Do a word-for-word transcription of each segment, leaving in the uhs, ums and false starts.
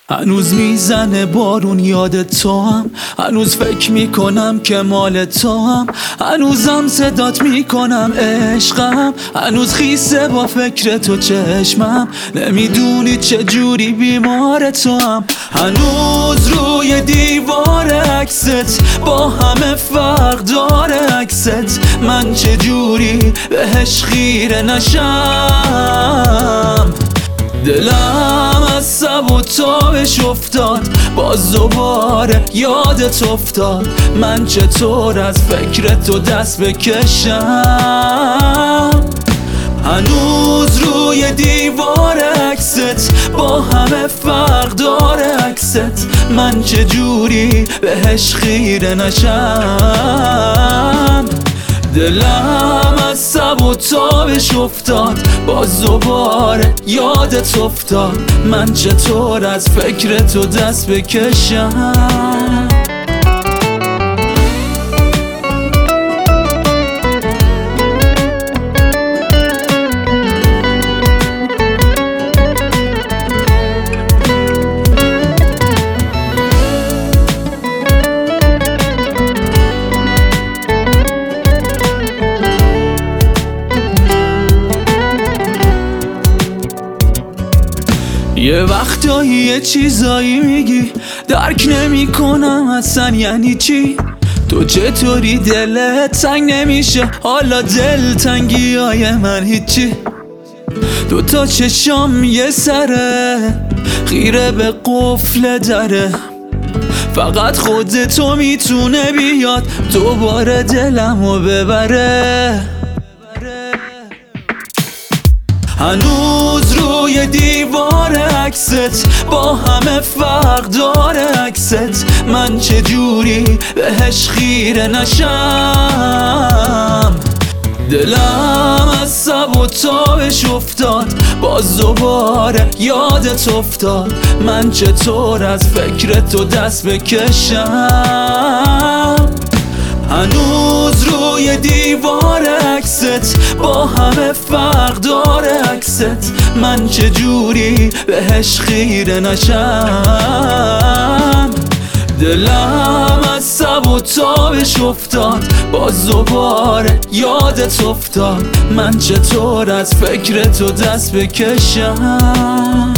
هنوز میزنه بارون یاد تو هم، هنوز فکر میکنم که مال تو هم، هنوزم صدات میکنم عشقم، هنوز خیسه با فکر تو چشمم، نمیدونی چه جوری بیمار تو هم. هنوز روی دیوار عکست با همه فرق داره عکست، من چه جوری بهش خیره نشم. دلم از سب و تابش افتاد، باز دوباره یادت افتاد، من چطور از فکر تو دست بکشم. هنوز روی دیوار عکست با همه فرق داره عکست، من چجوری بهش خیره نشم. دلم از سب و تابش افتاد، باز دوباره یادت افتاد، من چطور از فکر تو دست بکشم. یه وقتایی یه چیزایی میگی درک نمی کنم اصلا یعنی چی. تو چطوری دلت تنگ نمیشه، حالا دل تنگی های من هیچی. دو تا چشام یه سره خیره به قفل دره، فقط خود تو میتونه بیاد دوباره دلمو ببره. هنوز روی دیوار عکست با همه فرق داره عکست، من چجوری بهش خیره نشم. دلم از سب و تابش افتاد، باز دوباره یادت افتاد، من چطور از فکر تو دست بکشم. هنوز روی دیوار عکست با همه فرق داره عکست، من چجوری بهش خیره نشم. دلم از سب و تابش افتاد، باز دوباره یادت افتاد، من چطور از فکر تو دست بکشم.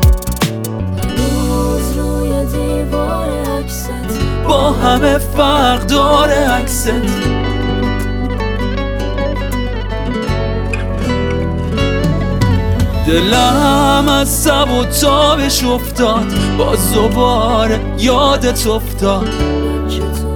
با همه فرق داره عکست، دلم از سب و تابش افتاد، باز دوباره یادت افتاد.